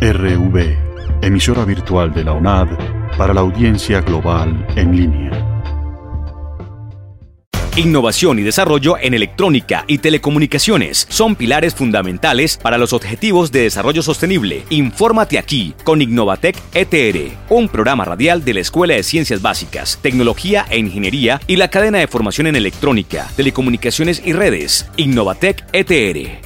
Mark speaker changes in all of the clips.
Speaker 1: RV, emisora virtual de la UNAD para la audiencia global en línea.
Speaker 2: Innovación y desarrollo en electrónica y telecomunicaciones son pilares fundamentales para los objetivos de desarrollo sostenible. Infórmate aquí con Innovatec ETR, un programa radial de la Escuela de Ciencias Básicas, Tecnología e Ingeniería y la cadena de formación en electrónica, telecomunicaciones y redes. Innovatec ETR.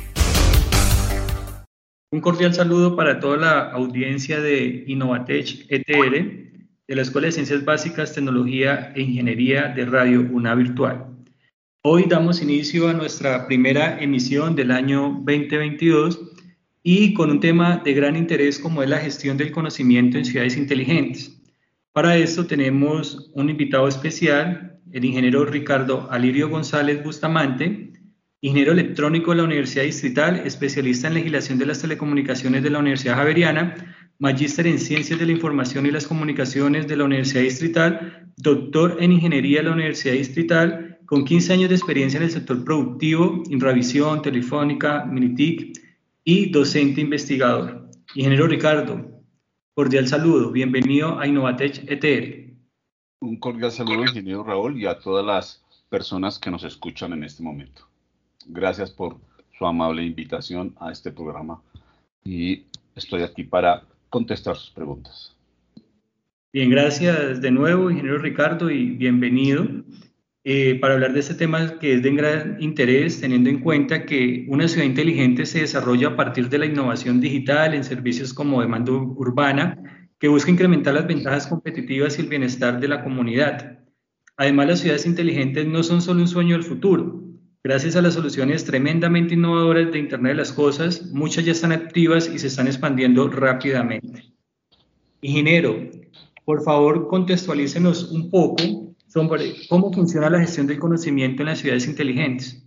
Speaker 3: Un cordial saludo para toda la audiencia de Innovatec ETR, de la Escuela de Ciencias Básicas, Tecnología e Ingeniería de Radio UNAD Virtual. Hoy damos inicio a nuestra primera emisión del año 2022 y con un tema de gran interés como es la gestión del conocimiento en ciudades inteligentes. Para esto tenemos un invitado especial, el ingeniero Ricardo Alirio González Bustamante, ingeniero electrónico de la Universidad Distrital, especialista en legislación de las telecomunicaciones de la Universidad Javeriana, magíster en Ciencias de la Información y las Comunicaciones de la Universidad Distrital, doctor en Ingeniería de la Universidad Distrital, con 15 años de experiencia en el sector productivo, Inravisión, Telefónica, Minitic y docente investigador. Ingeniero Ricardo, cordial saludo, bienvenido a Innovatec ETR.
Speaker 4: Un cordial saludo, ingeniero Raúl, y a todas las personas que nos escuchan en este momento. Gracias por su amable invitación a este programa y estoy aquí para contestar sus preguntas.
Speaker 3: Bien, gracias de nuevo, ingeniero Ricardo, y bienvenido. Para hablar de este tema que es de gran interés, teniendo en cuenta que una ciudad inteligente se desarrolla a partir de la innovación digital en servicios como demanda urbana, que busca incrementar las ventajas competitivas y el bienestar de la comunidad. Además, las ciudades inteligentes no son solo un sueño del futuro. Gracias a las soluciones tremendamente innovadoras de Internet de las Cosas, muchas ya están activas y se están expandiendo rápidamente. Ingeniero, por favor, contextualícenos un poco sobre cómo funciona la gestión del conocimiento en las ciudades inteligentes.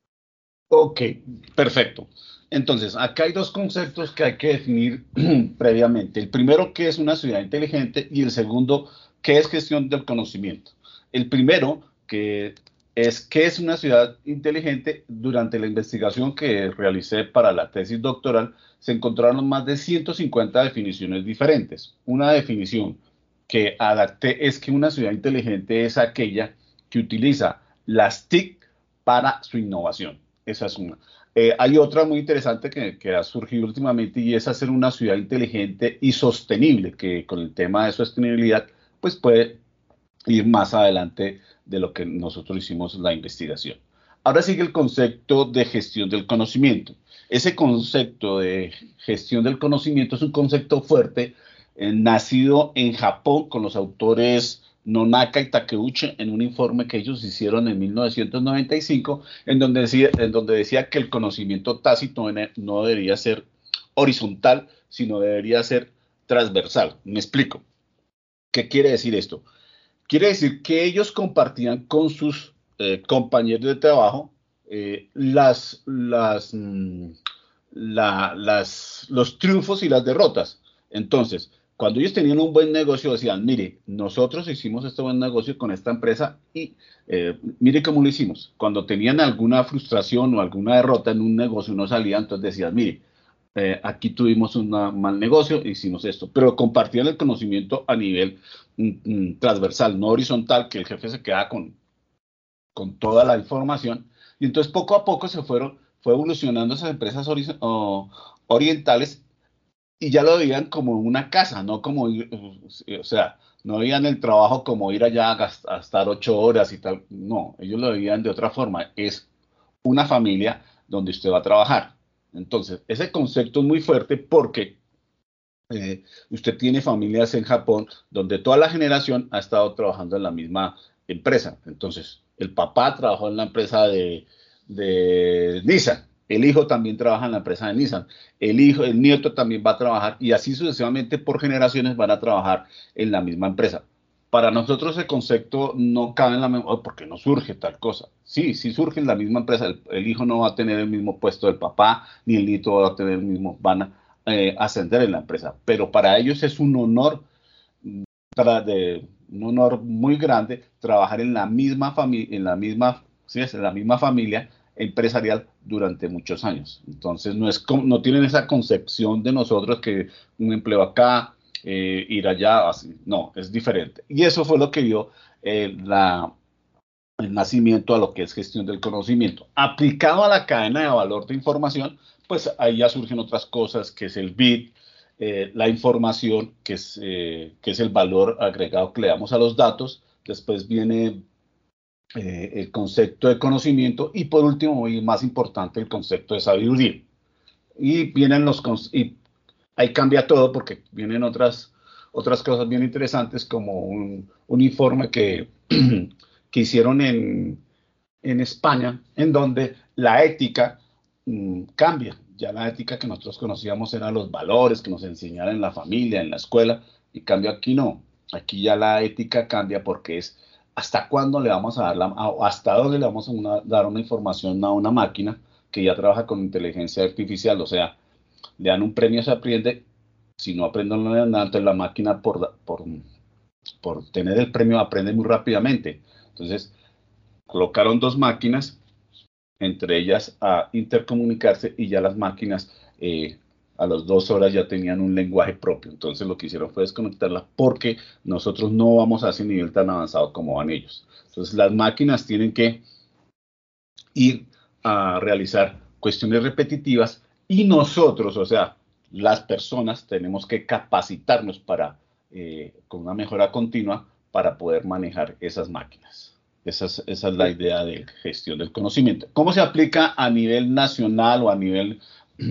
Speaker 4: Ok, perfecto. Entonces, acá hay dos conceptos que hay que definir previamente. El primero, ¿qué es una ciudad inteligente? Y el segundo, ¿qué es gestión del conocimiento? El primero, que es ¿qué es una ciudad inteligente? Durante la investigación que realicé para la tesis doctoral, se encontraron más de 150 definiciones diferentes. Una definición que adapté es que una ciudad inteligente es aquella que utiliza las TIC para su innovación. Esa es una. Hay otra muy interesante que ha surgido últimamente y es hacer una ciudad inteligente y sostenible, que con el tema de sostenibilidad pues puede ir más adelante de lo que nosotros hicimos la investigación. Ahora sigue el concepto de gestión del conocimiento. Ese concepto de gestión del conocimiento es un concepto fuerte, nacido en Japón con los autores Nonaka y Takeuchi en un informe que ellos hicieron en 1995, en donde decía que el conocimiento tácito no debería ser horizontal, sino debería ser transversal. Me explico. ¿Qué quiere decir esto? Quiere decir que ellos compartían con sus compañeros de trabajo los triunfos y las derrotas. Entonces, cuando ellos tenían un buen negocio, decían, mire, nosotros hicimos este buen negocio con esta empresa y mire cómo lo hicimos. Cuando tenían alguna frustración o alguna derrota en un negocio, no salía, entonces decían, mire, aquí tuvimos un mal negocio, hicimos esto, pero compartían el conocimiento a nivel transversal, no horizontal, que el jefe se queda con toda la información. Y entonces poco a poco fue evolucionando esas empresas orientales y ya lo veían como una casa, no como, o sea, no veían el trabajo como ir allá a gastar 8 horas y tal. No, ellos lo veían de otra forma. Es una familia donde usted va a trabajar. Entonces, ese concepto es muy fuerte porque usted tiene familias en Japón donde toda la generación ha estado trabajando en la misma empresa. Entonces, el papá trabajó en la empresa de Nissan. El hijo también trabaja en la empresa de Nissan. El nieto también va a trabajar y así sucesivamente por generaciones van a trabajar en la misma empresa. Para nosotros ese concepto no cabe en la memoria porque no surge tal cosa. Sí, sí surge en la misma empresa. El hijo no va a tener el mismo puesto del papá, ni el nieto va a tener el mismo, van a ascender en la empresa. Pero para ellos es un honor, un honor muy grande trabajar en la misma familia, en la misma familia, empresarial durante muchos años. Entonces no tienen esa concepción de nosotros que un empleo acá, ir allá, así. No, es diferente. Y eso fue lo que dio el nacimiento a lo que es gestión del conocimiento. Aplicado a la cadena de valor de información, pues ahí ya surgen otras cosas, que es el bit, la información, que es el valor agregado que le damos a los datos. Después viene el concepto de conocimiento y por último, y más importante, el concepto de sabiduría. Y vienen y ahí cambia todo porque vienen otras cosas bien interesantes, como un informe que hicieron en España, en donde la ética cambia. Ya la ética que nosotros conocíamos eran los valores que nos enseñaron en la familia, en la escuela, y cambio aquí no. Aquí ya la ética cambia porque es hasta cuándo le vamos a dar hasta dónde le vamos a dar una información a una máquina que ya trabaja con inteligencia artificial. O sea, le dan un premio, se aprende. Si no aprende nada, entonces la máquina por tener el premio aprende muy rápidamente. Entonces, colocaron dos máquinas, entre ellas a intercomunicarse, y ya las máquinas a las 2 horas ya tenían un lenguaje propio. Entonces lo que hicieron fue desconectarlas porque nosotros no vamos a ese nivel tan avanzado como van ellos. Entonces las máquinas tienen que ir a realizar cuestiones repetitivas y nosotros, o sea, las personas, tenemos que capacitarnos con una mejora continua para poder manejar esas máquinas. Esa es la idea de gestión del conocimiento. ¿Cómo se aplica a nivel nacional o a nivel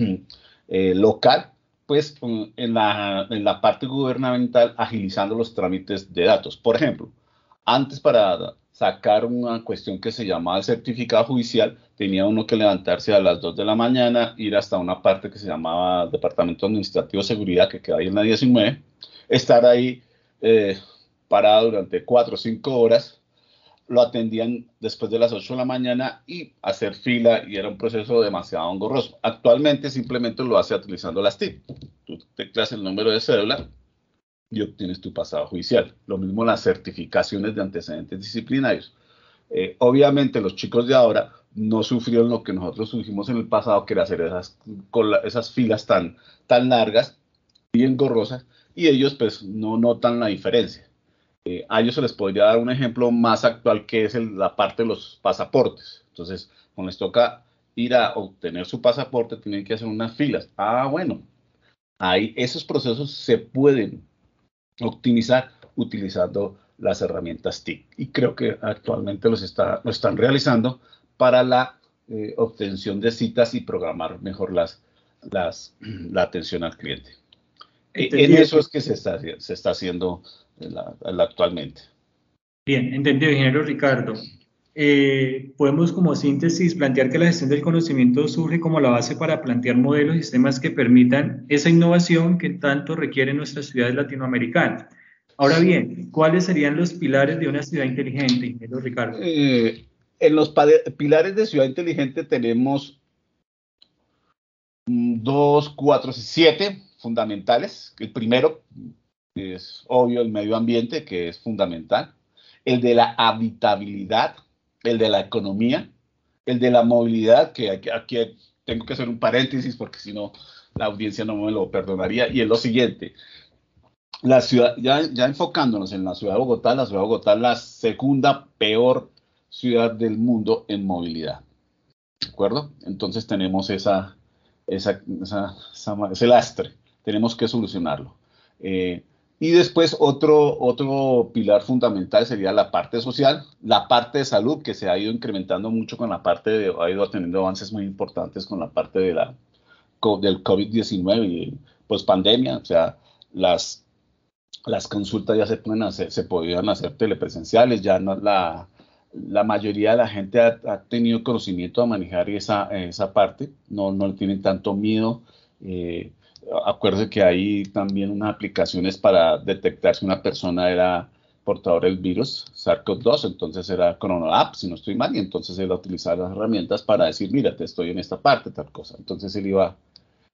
Speaker 4: local? Pues en la parte gubernamental, agilizando los trámites de datos. Por ejemplo, antes para sacar una cuestión que se llamaba el certificado judicial, tenía uno que levantarse a las 2 de la mañana, ir hasta una parte que se llamaba Departamento Administrativo de Seguridad, que queda ahí en la 19, estar ahí parado durante 4 o 5 horas, lo atendían después de las 8 de la mañana y hacer fila, y era un proceso demasiado engorroso. Actualmente simplemente lo hace utilizando las TIC. Tú tecleas el número de cédula y obtienes tu pasado judicial. Lo mismo las certificaciones de antecedentes disciplinarios. Obviamente los chicos de ahora no sufrieron lo que nosotros sufrimos en el pasado, que era hacer esas filas tan largas y engorrosas, y ellos pues no notan la diferencia. A ellos se les podría dar un ejemplo más actual, que es la parte de los pasaportes. Entonces, cuando les toca ir a obtener su pasaporte, tienen que hacer unas filas. Bueno, ahí esos procesos se pueden optimizar utilizando las herramientas TIC. Y creo que actualmente lo están realizando para la obtención de citas y programar mejor la atención al cliente. En eso es que se está haciendo actualmente.
Speaker 3: Bien, entendido, ingeniero Ricardo. Podemos, como síntesis, plantear que la gestión del conocimiento surge como la base para plantear modelos y sistemas que permitan esa innovación que tanto requieren nuestras ciudades latinoamericanas. Ahora bien, ¿cuáles serían los pilares de una ciudad inteligente, ingeniero Ricardo?
Speaker 4: En los pilares de ciudad inteligente tenemos 2, 4, 7 fundamentales. El primero es obvio, el medio ambiente, que es fundamental. El de la habitabilidad, el de la economía, el de la movilidad, que aquí tengo que hacer un paréntesis porque si no la audiencia no me lo perdonaría, y es lo siguiente. La ciudad, ya enfocándonos en la ciudad de Bogotá, la ciudad de Bogotá es la segunda peor ciudad del mundo en movilidad. ¿De acuerdo? Entonces tenemos ese lastre, tenemos que solucionarlo. Y después otro pilar fundamental sería la parte social, la parte de salud, que se ha ido incrementando mucho con la parte ha ido teniendo avances muy importantes con la parte del COVID-19 y post-pandemia. O sea, las consultas ya se podían hacer telepresenciales, ya no, la mayoría de la gente ha tenido conocimiento de manejar esa parte, no tienen tanto miedo. Acuérdense que hay también unas aplicaciones para detectar si una persona era portador del virus SARS-CoV-2, entonces era Corona App, si no estoy mal, y entonces él utilizar las herramientas para decir, mira, te estoy en esta parte, tal cosa. Entonces él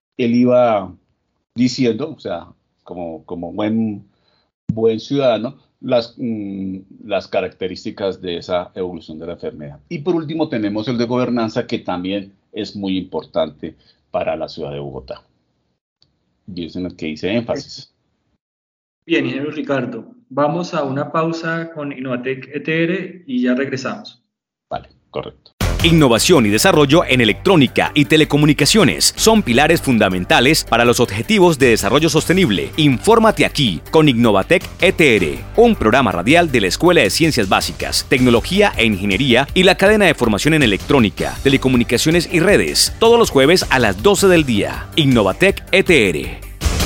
Speaker 4: iba diciendo, o sea, como buen ciudadano, las características de esa evolución de la enfermedad. Y por último tenemos el de gobernanza, que también es muy importante para la ciudad de Bogotá. Y es en el que hice énfasis.
Speaker 3: Bien, ingeniero Ricardo, vamos a una pausa con Innovatec ETR y ya regresamos.
Speaker 4: Vale, correcto.
Speaker 2: Innovación y desarrollo en electrónica y telecomunicaciones son pilares fundamentales para los objetivos de desarrollo sostenible. Infórmate aquí con Innovatec ETR, un programa radial de la Escuela de Ciencias Básicas, Tecnología e Ingeniería y la cadena de formación en electrónica, telecomunicaciones y redes, todos los jueves a las 12 del día. Innovatec ETR.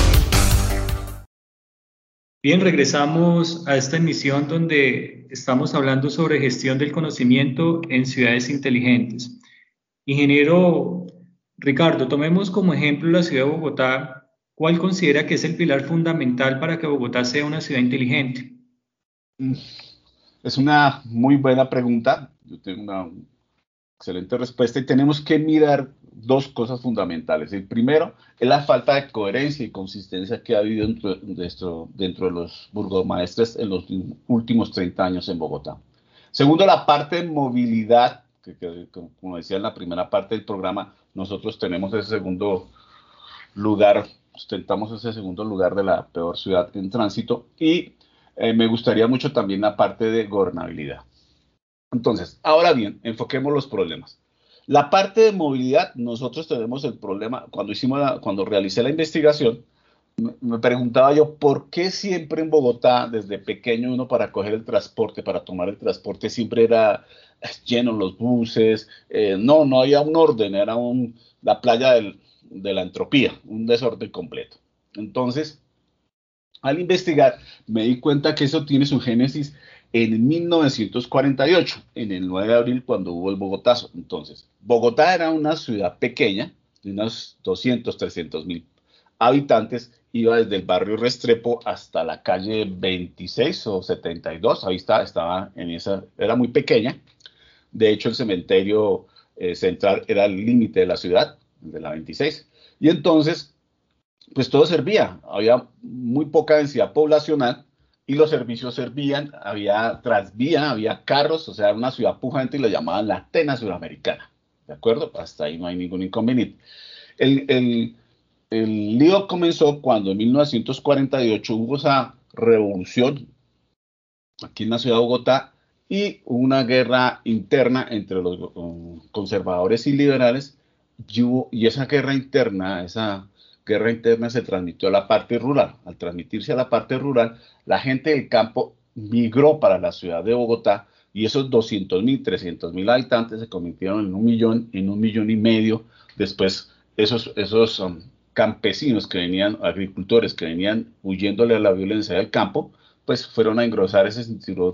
Speaker 3: Bien, regresamos a esta emisión donde estamos hablando sobre gestión del conocimiento en ciudades inteligentes. Ingeniero Ricardo, tomemos como ejemplo la ciudad de Bogotá. ¿Cuál considera que es el pilar fundamental para que Bogotá sea una ciudad inteligente?
Speaker 4: Es una muy buena pregunta. Yo tengo una excelente respuesta y tenemos que mirar dos cosas fundamentales. El primero es la falta de coherencia y consistencia que ha habido dentro de los burgomaestres en los últimos 30 años en Bogotá. Segundo, la parte de movilidad, que como decía en la primera parte del programa, nosotros tenemos ese segundo lugar, ostentamos ese segundo lugar de la peor ciudad en tránsito, y me gustaría mucho también la parte de gobernabilidad. Entonces, ahora bien, enfoquemos los problemas. La parte de movilidad, nosotros tenemos el problema, cuando realicé la investigación, me preguntaba yo, ¿por qué siempre en Bogotá, desde pequeño uno para coger el transporte, para tomar el transporte, siempre era lleno los buses? No había un orden, era la playa de la entropía, un desorden completo. Entonces, al investigar, me di cuenta que eso tiene su génesis en 1948, en el 9 de abril, cuando hubo el Bogotazo. Entonces, Bogotá era una ciudad pequeña, de unos 200, 300 mil habitantes, iba desde el barrio Restrepo hasta la calle 26 o 72, ahí estaba era muy pequeña. De hecho, el cementerio central era el límite de la ciudad, de la 26. Y entonces, pues todo servía, había muy poca densidad poblacional, y los servicios servían, había transvía, había carros, o sea, era una ciudad pujante y lo llamaban la Atenas suramericana, ¿de acuerdo? Hasta ahí no hay ningún inconveniente. El lío comenzó cuando en 1948 hubo esa revolución aquí en la ciudad de Bogotá y hubo una guerra interna entre los conservadores y liberales, y esa guerra interna se transmitió a la parte rural. Al transmitirse a la parte rural, la gente del campo migró para la ciudad de Bogotá y esos 200.000, 300.000 habitantes se convirtieron en 1 millón, en 1,5 millones. Después, esos campesinos agricultores que venían huyéndole a la violencia del campo, pues fueron a engrosar ese cinturón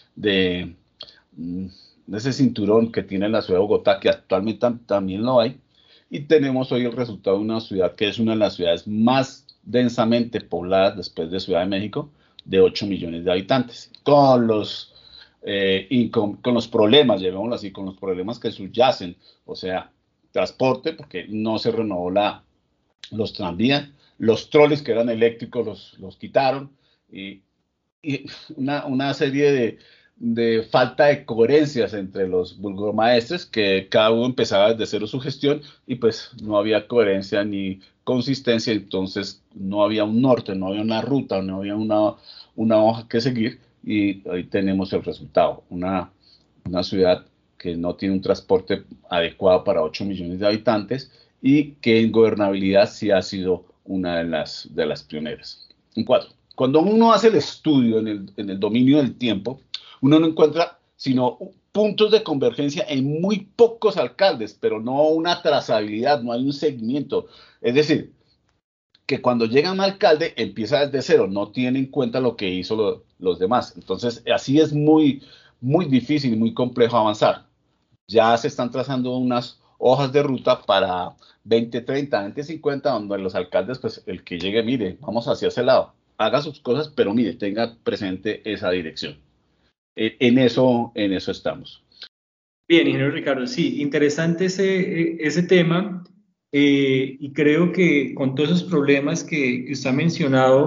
Speaker 4: ese cinturón que tiene la ciudad de Bogotá, que actualmente también lo hay. Y tenemos hoy el resultado de una ciudad que es una de las ciudades más densamente pobladas después de Ciudad de México, de 8 millones de habitantes, con los problemas, llamémoslo así, con los problemas que subyacen, o sea, transporte, porque no se renovó los tranvías, los troles que eran eléctricos los quitaron, y una serie de falta de coherencias entre los burgomaestres, que cada uno empezaba desde cero su gestión y pues no había coherencia ni consistencia. Entonces no había un norte, no había una ruta, no había una hoja que seguir, y ahí tenemos el resultado, una ciudad que no tiene un transporte adecuado para 8 millones de habitantes y que en gobernabilidad sí ha sido una de las pioneras. En 4. Cuando uno hace el estudio en el dominio del tiempo, uno no encuentra sino puntos de convergencia en muy pocos alcaldes, pero no una trazabilidad, no hay un seguimiento. Es decir, que cuando llega un alcalde empieza desde cero, no tiene en cuenta lo que hizo los demás. Entonces, así es muy, muy difícil y muy complejo avanzar. Ya se están trazando unas hojas de ruta para 2030, 2050, donde los alcaldes, pues el que llegue, mire, vamos hacia ese lado, haga sus cosas, pero mire, tenga presente esa dirección. En eso estamos.
Speaker 3: Bien, ingeniero Ricardo, sí, interesante ese tema, y creo que con todos esos problemas que usted ha mencionado,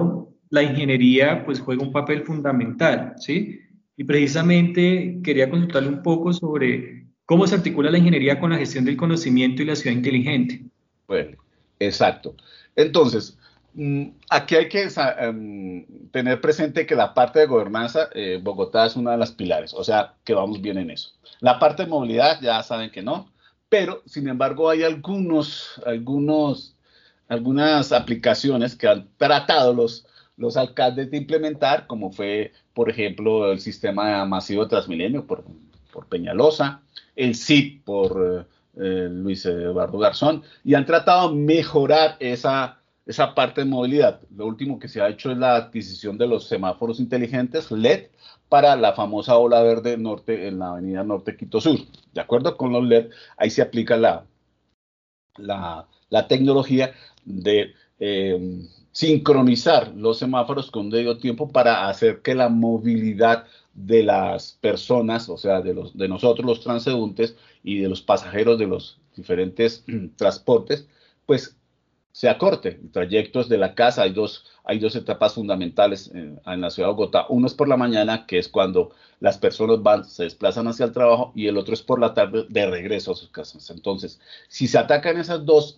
Speaker 3: la ingeniería pues juega un papel fundamental, ¿sí? Y precisamente quería consultarle un poco sobre cómo se articula la ingeniería con la gestión del conocimiento y la ciudad inteligente.
Speaker 4: Bueno, exacto. Entonces, aquí hay que tener presente que la parte de gobernanza, Bogotá es una de las pilares, o sea, que vamos bien en eso. La parte de movilidad, ya saben que no, pero sin embargo hay algunas aplicaciones que han tratado los alcaldes de implementar, como fue, por ejemplo, el sistema masivo de Transmilenio por Peñalosa, el CIP por Luis Eduardo Garzón, y han tratado de mejorar esa parte de movilidad. Lo último que se ha hecho es la adquisición de los semáforos inteligentes LED para la famosa ola verde norte en la avenida Norte Quito Sur. De acuerdo con los LED, ahí se aplica la tecnología de sincronizar los semáforos con debido tiempo para hacer que la movilidad de las personas, o sea, de nosotros los transeúntes y de los pasajeros de los diferentes transportes, pues se acorte. Trayectos de la casa, hay dos etapas fundamentales en la ciudad de Bogotá. Uno es por la mañana, que es cuando las personas se desplazan hacia el trabajo, y el otro es por la tarde de regreso a sus casas. Entonces, si se atacan esas dos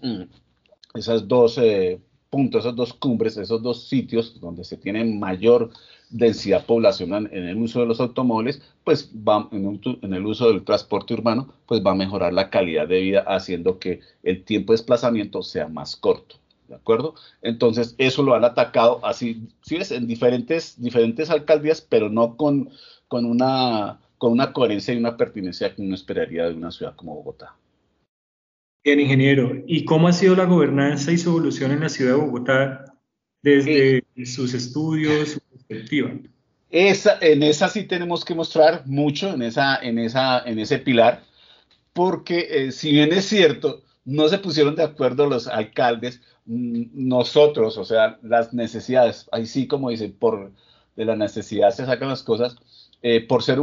Speaker 4: puntos, esas dos cumbres, esos dos sitios donde se tiene mayor densidad poblacional en el uso de los automóviles, pues en el uso del transporte urbano, pues va a mejorar la calidad de vida, haciendo que el tiempo de desplazamiento sea más corto. ¿De acuerdo? Entonces, eso lo han atacado así, ¿sí ves? En diferentes alcaldías, pero no con una coherencia y una pertinencia que uno esperaría de una ciudad como Bogotá.
Speaker 3: Bien, ingeniero. ¿Y cómo ha sido la gobernanza y su evolución en la ciudad de Bogotá desde sus estudios, su perspectiva?
Speaker 4: En esa sí tenemos que mostrar mucho, en ese pilar, porque si bien es cierto, no se pusieron de acuerdo los alcaldes, nosotros, o sea, las necesidades, ahí sí, como dicen, de la necesidad se sacan las cosas, por ser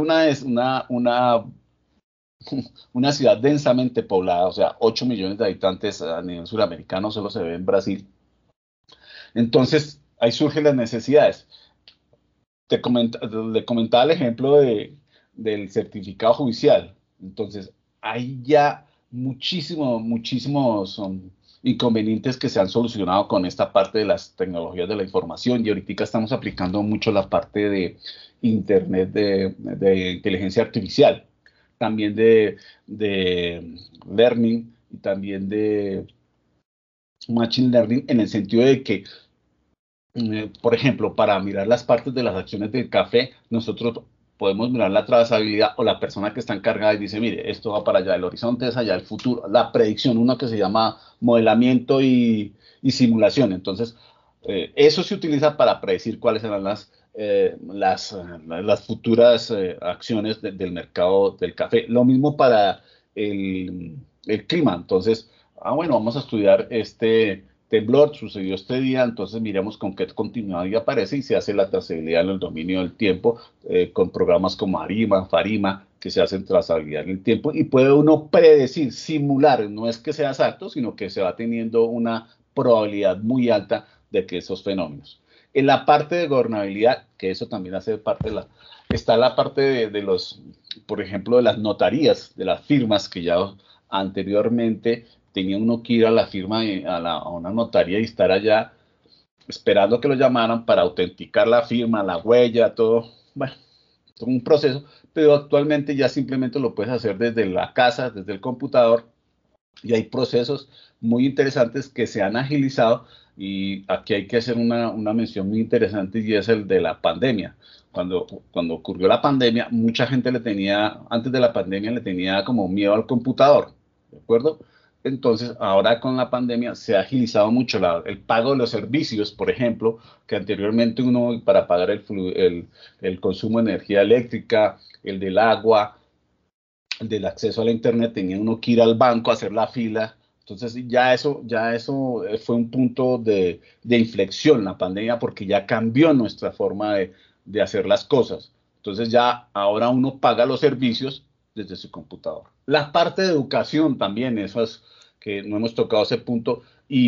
Speaker 4: una ciudad densamente poblada, o sea, 8 millones de habitantes a nivel suramericano, solo se ve en Brasil. Entonces, ahí surgen las necesidades. Le comentaba el ejemplo del certificado judicial. Entonces, hay ya muchísimos inconvenientes que se han solucionado con esta parte de las tecnologías de la información, y ahorita estamos aplicando mucho la parte de Internet de inteligencia artificial, también de learning y también de machine learning, en el sentido de que, por ejemplo, para mirar las partes de las acciones del café, nosotros podemos mirar la trazabilidad, o la persona que está encargada y dice, mire, esto va para allá, el horizonte es allá, el futuro, la predicción, una que se llama modelamiento y simulación. Entonces, eso se utiliza para predecir cuáles serán las futuras acciones del mercado del café. Lo mismo para el clima. Entonces, bueno, vamos a estudiar este temblor, sucedió este día, entonces miremos con qué continuidad aparece, y se hace la trazabilidad en el dominio del tiempo, con programas como ARIMA, FARIMA, que se hacen trazabilidad en el tiempo, y puede uno predecir, simular, no es que sea exacto, sino que se va teniendo una probabilidad muy alta de que esos fenómenos. En la parte de gobernabilidad, que eso también hace parte está la parte de por ejemplo, de las notarías, de las firmas, que ya anteriormente tenía uno que ir a la firma, a una notaría, y estar allá esperando que lo llamaran para autenticar la firma, la huella, todo. Bueno, todo un proceso, pero actualmente ya simplemente lo puedes hacer desde la casa, desde el computador, y hay procesos muy interesantes que se han agilizado. Y aquí hay que hacer una mención muy interesante, y es el de la pandemia. Cuando ocurrió la pandemia, mucha gente antes de la pandemia le tenía como miedo al computador, ¿de acuerdo? Entonces, ahora con la pandemia se ha agilizado mucho el pago de los servicios, por ejemplo, que anteriormente uno, para pagar el consumo de energía eléctrica, el del agua, el del acceso a la internet, tenía uno que ir al banco a hacer la fila. Entonces, ya eso fue un punto de inflexión, la pandemia, porque ya cambió nuestra forma de hacer las cosas. Entonces, ya ahora uno paga los servicios desde su computador. La parte de educación también, eso es que no hemos tocado ese punto, y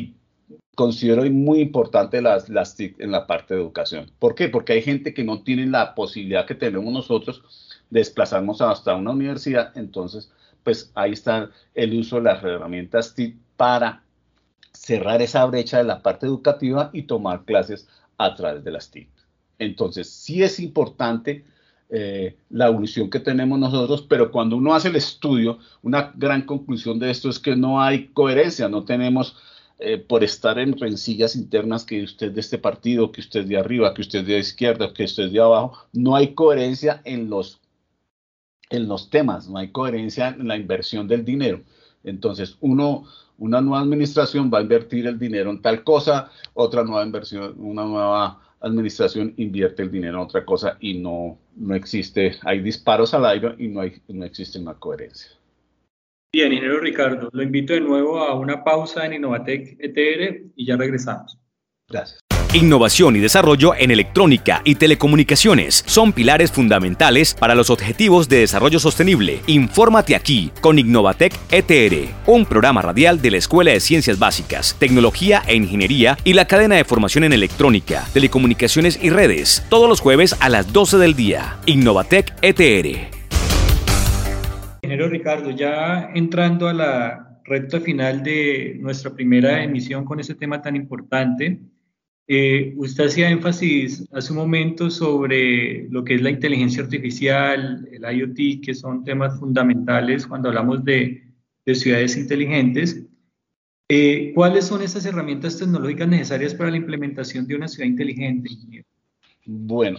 Speaker 4: considero muy importante las TIC en la parte de educación. ¿Por qué? Porque hay gente que no tiene la posibilidad que tenemos nosotros de desplazarnos hasta una universidad. Entonces, pues ahí está el uso de las herramientas TIC para cerrar esa brecha de la parte educativa y tomar clases a través de las TIC. Entonces, sí es importante la evolución que tenemos nosotros, pero cuando uno hace el estudio, una gran conclusión de esto es que no hay coherencia, no tenemos, por estar en rencillas internas, que usted de este partido, que usted de arriba, que usted de izquierda, que usted de abajo, no hay coherencia en los temas, no hay coherencia en la inversión del dinero. Entonces, una nueva administración va a invertir el dinero en tal cosa, una nueva administración invierte el dinero en otra cosa y no existe, hay disparos al aire y no existe una coherencia.
Speaker 3: Bien, ingeniero Ricardo, lo invito de nuevo a una pausa en Innovatec ETR y ya regresamos.
Speaker 4: Gracias.
Speaker 2: Innovación y desarrollo en electrónica y telecomunicaciones son pilares fundamentales para los objetivos de desarrollo sostenible. Infórmate aquí con Innovatec ETR, un programa radial de la Escuela de Ciencias Básicas, Tecnología e Ingeniería y la cadena de formación en electrónica, telecomunicaciones y redes, todos los jueves a las 12 del día. Innovatec ETR.
Speaker 3: Ingeniero Ricardo, ya entrando a la recta final de nuestra primera emisión con este tema tan importante, usted hacía énfasis hace un momento sobre lo que es la inteligencia artificial, el IoT, que son temas fundamentales cuando hablamos de ciudades inteligentes. ¿Cuáles son esas herramientas tecnológicas necesarias para la implementación de una ciudad inteligente, ingeniero?
Speaker 4: Bueno,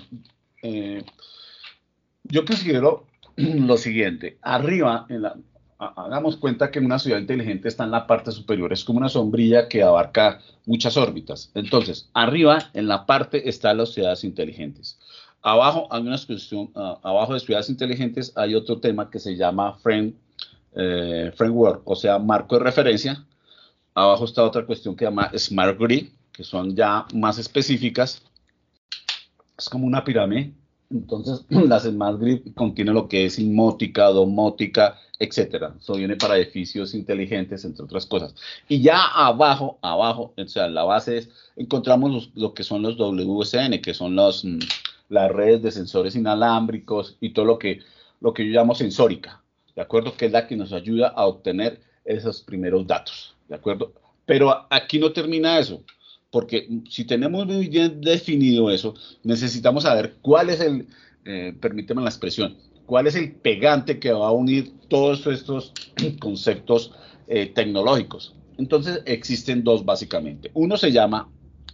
Speaker 4: yo considero lo siguiente. Arriba, hagamos cuenta que una ciudad inteligente está en la parte superior, es como una sombrilla que abarca muchas órbitas. Entonces, arriba, en la parte, están las ciudades inteligentes. Abajo, hay una expresión, abajo de ciudades inteligentes hay otro tema que se llama framework, o sea, marco de referencia. Abajo está otra cuestión que se llama Smart Grid, que son ya más específicas. Es como una pirámide. Entonces, la Smart Grid contiene lo que es inmótica, domótica, etcétera. Eso viene para edificios inteligentes, entre otras cosas. Y ya abajo, o sea, la base encontramos lo que son los WSN, que son las redes de sensores inalámbricos y todo lo que yo llamo sensórica, ¿de acuerdo? Que es la que nos ayuda a obtener esos primeros datos, ¿de acuerdo? Pero aquí no termina eso. Porque si tenemos muy bien definido eso, necesitamos saber cuál es permíteme la expresión, cuál es el pegante que va a unir todos estos conceptos tecnológicos. Entonces existen dos básicamente. Uno se llama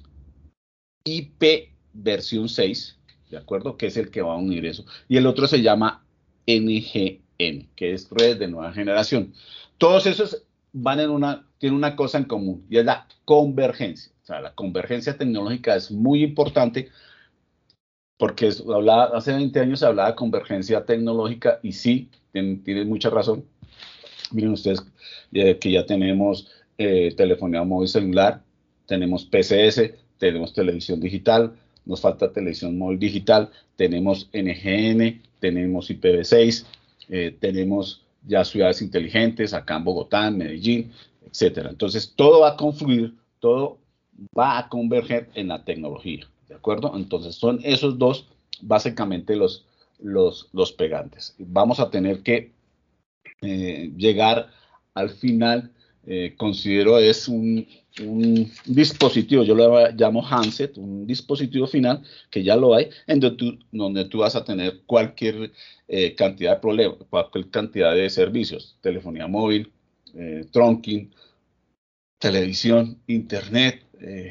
Speaker 4: IP versión 6, ¿de acuerdo? Que es el que va a unir eso. Y el otro se llama NGN, que es red de nueva generación. Todos esos tienen una cosa en común y es la convergencia. O sea, la convergencia tecnológica es muy importante porque hace 20 años se hablaba de convergencia tecnológica y sí, tienen mucha razón. Miren ustedes que ya tenemos telefonía móvil celular, tenemos PCS, tenemos televisión digital, nos falta televisión móvil digital, tenemos NGN, tenemos IPv6, tenemos ya ciudades inteligentes acá en Bogotá, en Medellín, etcétera. Entonces, todo va a confluir, todo va a converger en la tecnología, ¿de acuerdo? Entonces, son esos dos básicamente los pegantes. Vamos a tener que llegar al final, considero es un dispositivo, yo lo llamo handset, un dispositivo final, que ya lo hay, donde tú vas a tener cualquier cantidad de problemas, cualquier cantidad de servicios, telefonía móvil, trunking, televisión, internet,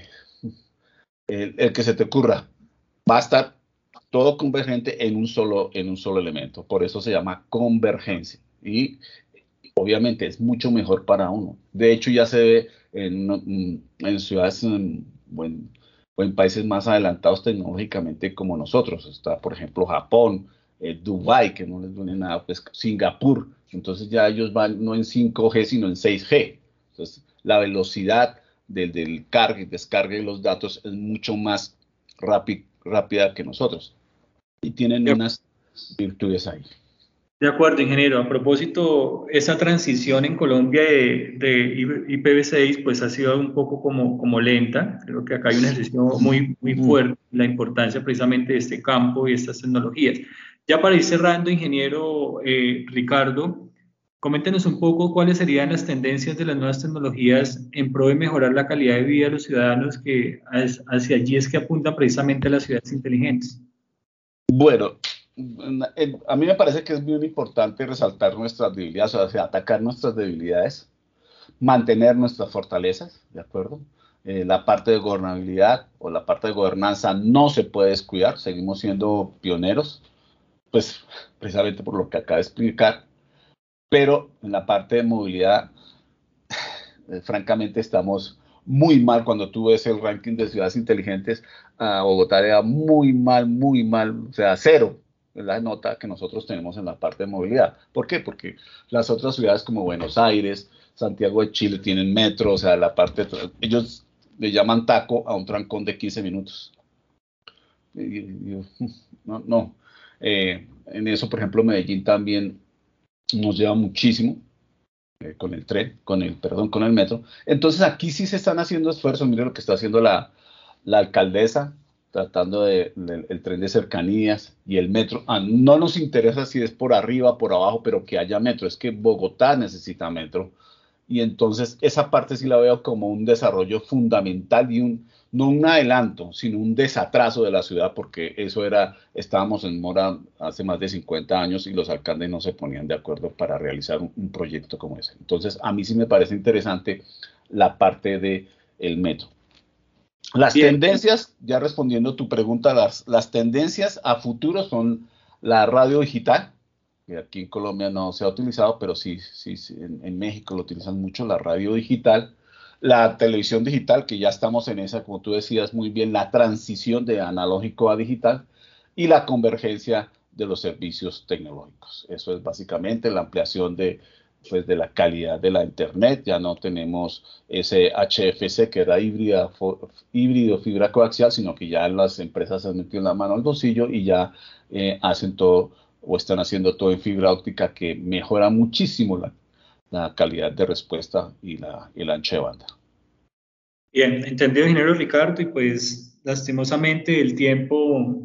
Speaker 4: el que se te ocurra, va a estar todo convergente en un solo elemento. Por eso se llama convergencia. Y obviamente es mucho mejor para uno. De hecho, ya se ve en ciudades o en países más adelantados tecnológicamente como nosotros. Está, por ejemplo, Japón, Dubái, que no les duele nada, pues Singapur. Entonces ya ellos van no en 5G, sino en 6G. Entonces, la velocidad del carga y descarga de los datos es mucho más rápida que nosotros. Y tienen unas virtudes ahí.
Speaker 3: De acuerdo, ingeniero. A propósito, esa transición en Colombia de IPv6 pues ha sido un poco como lenta. Creo que acá hay un ejercicio muy fuerte, la importancia precisamente de este campo y estas tecnologías. Ya para ir cerrando, ingeniero Ricardo, coméntenos un poco cuáles serían las tendencias de las nuevas tecnologías en pro de mejorar la calidad de vida de los ciudadanos, que hacia allí es que apuntan precisamente las ciudades inteligentes.
Speaker 4: Bueno, a mí me parece que es muy importante resaltar nuestras debilidades, o sea, atacar nuestras debilidades, mantener nuestras fortalezas, ¿de acuerdo? La parte de gobernabilidad o la parte de gobernanza no se puede descuidar, seguimos siendo pioneros, pues precisamente por lo que acabo de explicar, pero en la parte de movilidad, francamente estamos muy mal. Cuando tú ves el ranking de ciudades inteligentes, Bogotá era muy mal, o sea, 0 es la nota que nosotros tenemos en la parte de movilidad. ¿Por qué? Porque las otras ciudades como Buenos Aires, Santiago de Chile tienen metro, o sea, ellos le llaman taco a un trancón de 15 minutos. No. En eso, por ejemplo, Medellín también nos lleva muchísimo. Con el metro. Entonces aquí sí se están haciendo esfuerzos. Mire lo que está haciendo la alcaldesa, tratando el tren de cercanías y el metro. No nos interesa si es por arriba, por abajo, pero que haya metro. Es que Bogotá necesita metro. Y entonces esa parte sí la veo como un desarrollo fundamental y no un adelanto, sino un desatraso de la ciudad, porque estábamos en mora hace más de 50 años y los alcaldes no se ponían de acuerdo para realizar un proyecto como ese. Entonces, a mí sí me parece interesante la parte del metro. Las tendencias, ya respondiendo a tu pregunta, las tendencias a futuro son la radio digital, que aquí en Colombia no se ha utilizado, pero sí en México lo utilizan mucho, la radio digital. La televisión digital, que ya estamos en esa, como tú decías muy bien, la transición de analógico a digital, y la convergencia de los servicios tecnológicos. Eso es básicamente la ampliación de la calidad de la Internet. Ya no tenemos ese HFC que era híbrido fibra coaxial, sino que ya las empresas se han metido la mano al bolsillo y ya hacen todo o están haciendo todo en fibra óptica, que mejora muchísimo la calidad de respuesta y el ancho de banda.
Speaker 3: Bien, entendido, ingeniero Ricardo, y pues lastimosamente el tiempo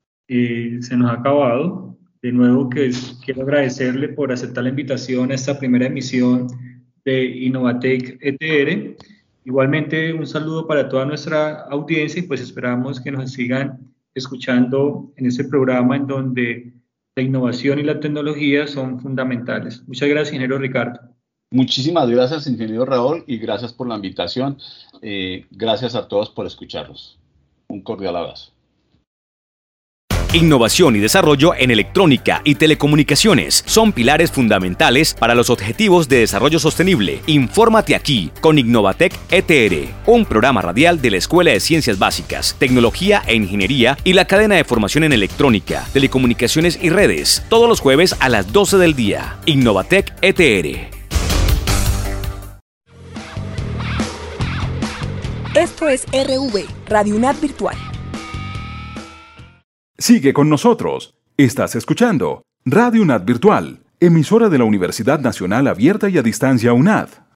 Speaker 3: se nos ha acabado. De nuevo, quiero agradecerle por aceptar la invitación a esta primera emisión de Innovatec ETR. Igualmente, un saludo para toda nuestra audiencia, y pues esperamos que nos sigan escuchando en este programa en donde la innovación y la tecnología son fundamentales. Muchas gracias, ingeniero Ricardo.
Speaker 4: Muchísimas gracias, ingeniero Raúl, y gracias por la invitación. Gracias a todos por escucharnos. Un cordial abrazo.
Speaker 2: Innovación y desarrollo en electrónica y telecomunicaciones son pilares fundamentales para los objetivos de desarrollo sostenible. Infórmate aquí con Innovatec ETR, un programa radial de la Escuela de Ciencias Básicas, Tecnología e Ingeniería y la cadena de formación en electrónica, telecomunicaciones y redes, todos los jueves a las 12 del día. Innovatec ETR.
Speaker 5: Esto es RV, Radio UNAD Virtual.
Speaker 6: Sigue con nosotros. Estás escuchando Radio UNAD Virtual, emisora de la Universidad Nacional Abierta y a Distancia UNAD.